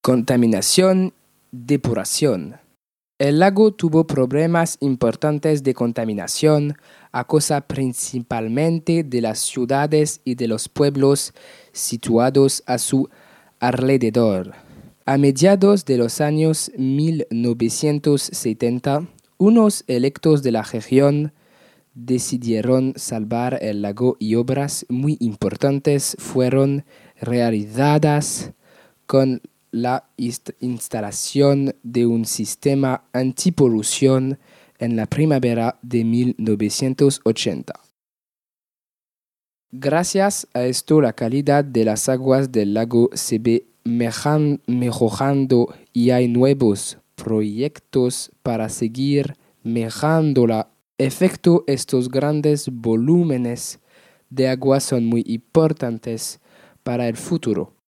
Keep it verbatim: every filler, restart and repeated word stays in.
Contaminación, depuración. El lago tuvo problemas importantes de contaminación a causa principalmente de las ciudades y de los pueblos situados a su alrededor. A mediados de los años mil novecientos setenta, unos electos de la región decidieron salvar el lago y obras muy importantes fueron realizadas con la instalación de un sistema antipolución en la primavera de mil novecientos ochenta. Gracias a esto, la calidad de las aguas del lago se ve mejorando y hay nuevos proyectos para seguir mejorándola. Efecto, estos grandes volúmenes de agua son muy importantes para el futuro.